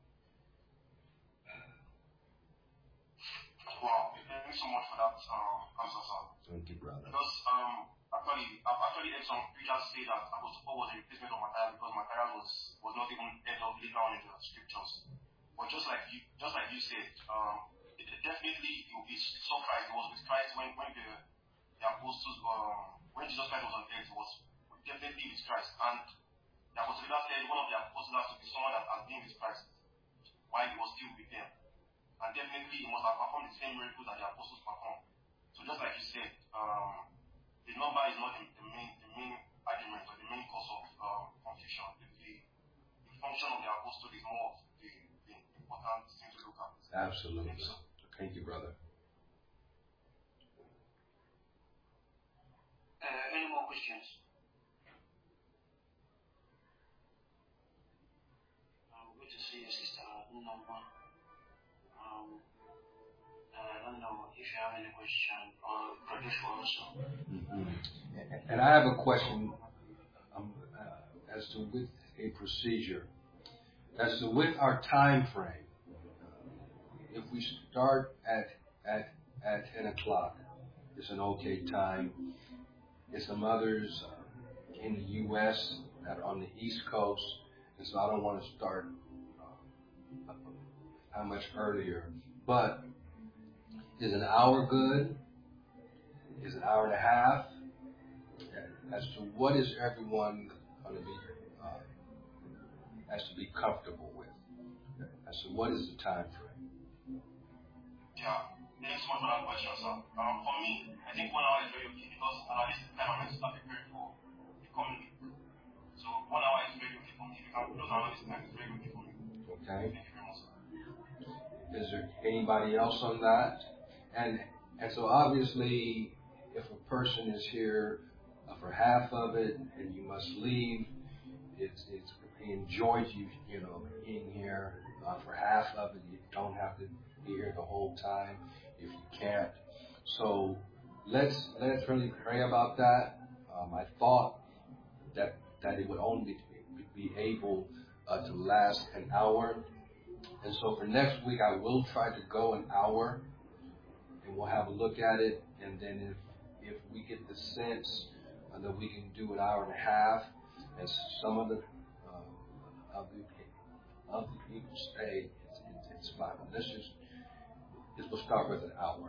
Speaker 3: Wow, thank you so much for that answer, sir.
Speaker 1: Thank you, brother.
Speaker 3: Because I've actually heard some preachers say that Apostle Paul was a replacement of Matthias because Matthias was not even heard of later on in the scriptures. But just like you said, definitely he saw Christ. It was with Christ when the apostles when Jesus Christ was on earth. It was definitely with Christ. And the apostle said one of the apostles has to be someone that has been with Christ while he was still with them. And definitely he must have performed the same miracles that the apostles performed. So just like you said, the number is not the main argument or the main cause of confusion. The function of the apostle is more of the important thing to look at.
Speaker 1: Absolutely. Thank you, brother.
Speaker 2: Any more questions?
Speaker 3: I don't know if you have any question or producer also.
Speaker 1: Mm-hmm. And I have a question as to with a procedure, as to with our time frame. If we start at 10 o'clock, it's an okay time. There's some others in the U.S. that are on the East Coast, and so I don't want to start how much earlier. But is an hour good? Is an hour and a half? As to what is everyone going to be has to be comfortable with? As to what is the time frame?
Speaker 3: Yeah, thanks so much for that question, sir. For me, I think 1 hour is very okay because at least the time I'm meant to start preparing for the coming week. So 1 hour is very okay for me. If you can close around this time, it's very okay for me.
Speaker 1: Okay.
Speaker 3: Thank you very much, sir.
Speaker 1: Is there anybody else on that? And so obviously, if a person is here for half of it and you must leave, he enjoys you being here for half of it. You don't have to be here the whole time if you can't. So let's really pray about that. I thought that it would only be able to last an hour. And so for next week, I will try to go an hour, and we'll have a look at it. And then if we get the sense that we can do an hour and a half, and some of the people stay, it's fine. We'll start with an hour.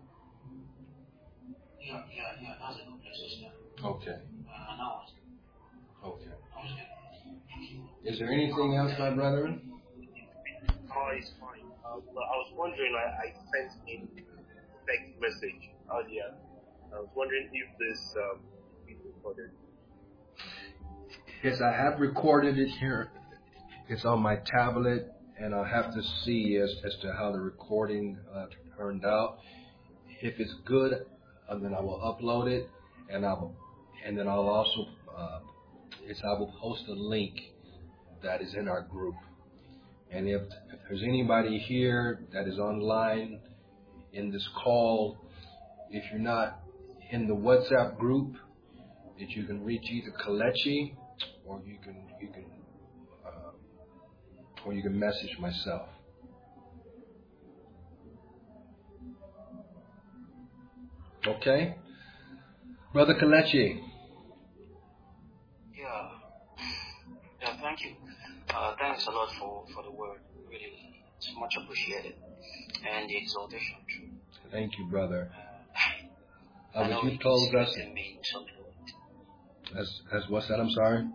Speaker 3: Yeah, that's a good place to start.
Speaker 1: Okay.
Speaker 3: An hour.
Speaker 1: Okay.
Speaker 3: That was good.
Speaker 1: Is there anything else, my brethren?
Speaker 2: It's fine. But I was wondering, I sent in a text message earlier. I was wondering if this is recorded.
Speaker 1: Yes, I have recorded it here. It's on my tablet, and I'll have to see as to how the recording turned out. If it's good, then I will upload it, and then I'll also I will post a link that is in our group. And if there's anybody here that is online in this call, if you're not in the WhatsApp group, that you can reach either Kelechi or you can message myself. Okay, Brother Kelechi.
Speaker 3: Yeah, thank you. Thanks a lot for the word. Really, it's much appreciated. And the exaltation, too.
Speaker 1: Thank you, brother.
Speaker 3: I know
Speaker 1: you close us. As what's that? I'm sorry.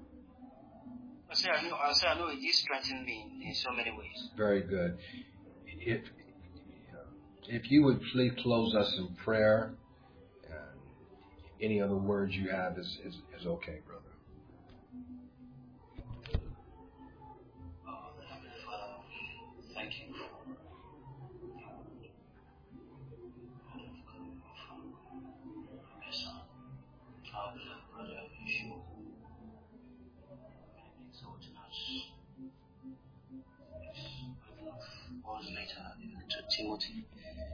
Speaker 3: I know it is strengthening me in so many ways.
Speaker 1: Very good. If you would please close us in prayer. Any other words you have is okay, brother.
Speaker 3: Thank you. Later, even to Timothy,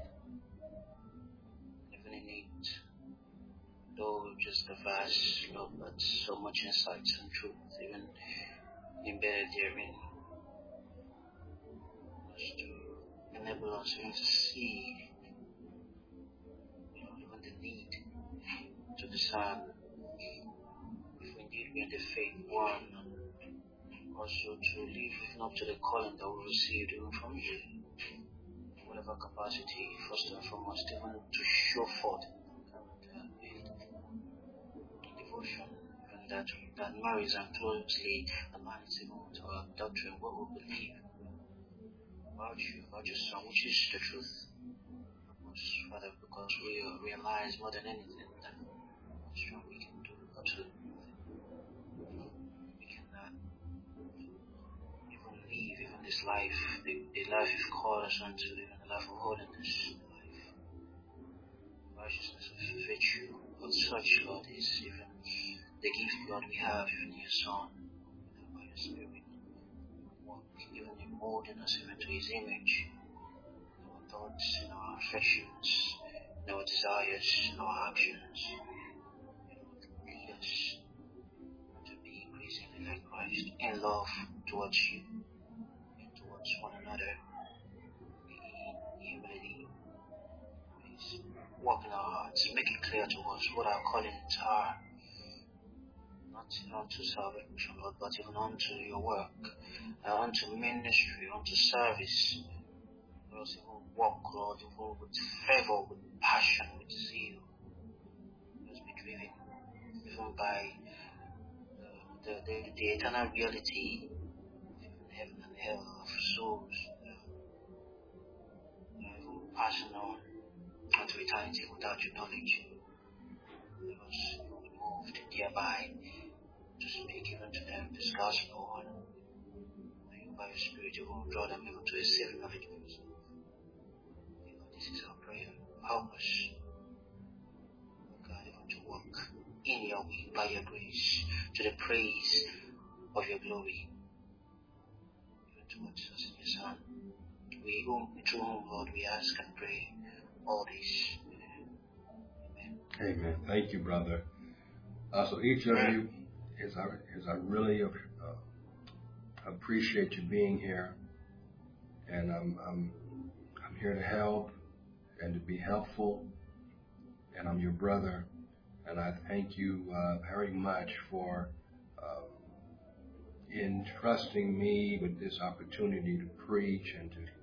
Speaker 3: even in it, though just a vast love, but so much insight and truth, even embedded therein, just to enable us even to see, even the need to discern if indeed we are the faith one. Also to live even up to the calling that we received even from you, whatever capacity, first and foremost, even to show forth devotion, and that marries and closely aligns even with our doctrine, what we believe about your Son, which is the truth. Father, because we realize more than anything that strong we can do absolutely nothing. We cannot live even this life, the life you've called us unto, even the life of holiness, the life of righteousness, of virtue, of such, Lord, is even the gift, Lord, we have even in your Son, by your Spirit, walk
Speaker 4: even in molding us even to His image, in our thoughts, in our affections, in our desires, in our actions. Lead us to be increasingly like Christ, in love towards You, and towards one another, in humility. Please work in our hearts, make it clear to us what our callings are. Not unto salvation, Lord, but even unto Your work, unto ministry, unto service. Let us even walk, Lord, even with fervor, with passion, with zeal. Let us be driven even by the eternal reality of even heaven and hell, of souls, even passing on unto eternity without Your knowledge. Let us be moved thereby to speak even to them this gospel, and You by Your Spirit You will draw them even to a saving knowledge of Yourself. This is our prayer. Help us, God, even to walk in Your will by Your grace, to the praise of Your glory, even towards us in Your Son. Through whom, Lord, we ask and pray all this. Amen.
Speaker 1: Amen. Thank you, brother. So each of you, I really appreciate you being here, and I'm here to help and to be helpful, and I'm your brother, and I thank you very much for entrusting me with this opportunity to preach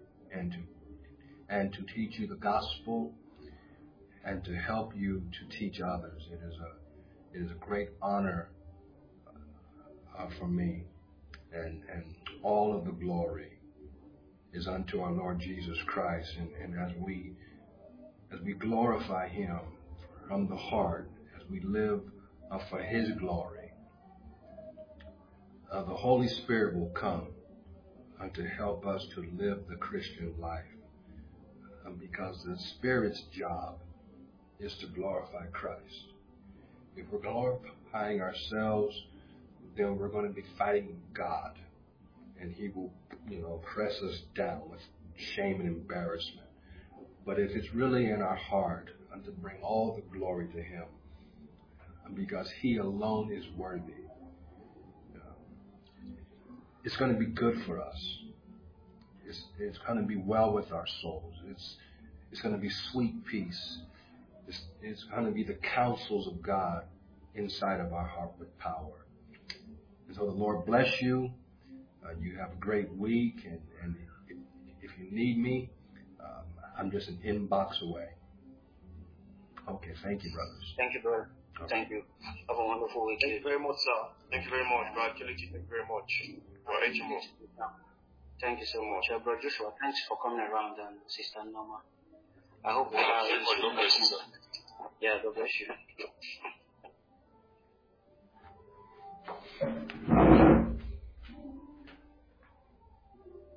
Speaker 1: and to teach you the gospel and to help you to teach others. It is a great honor for me, and all of the glory is unto our Lord Jesus Christ. And as we glorify Him from the heart, as we live for His glory, the Holy Spirit will come to help us to live the Christian life, because the Spirit's job is to glorify Christ. If we're glorifying ourselves, then we're going to be fighting God, and He will, press us down with shame and embarrassment. But if it's really in our heart, to bring all the glory to Him, because He alone is worthy, it's going to be good for us. It's going to be well with our souls. It's going to be sweet peace. It's going to be the counsels of God inside of our heart with power. And so the Lord bless you. You have a great week, and if you need me, I'm just an inbox away. Okay, thank you, brothers.
Speaker 4: Thank you, brother. Okay. Thank you. Have a wonderful week.
Speaker 3: Thank you very much, sir. Thank you very much, brother Kelechi. Thank you very much.
Speaker 4: Thank you so much. Brother Joshua, thanks for coming around, and Sister Norma. I hope we'll have you. Yeah, God bless you.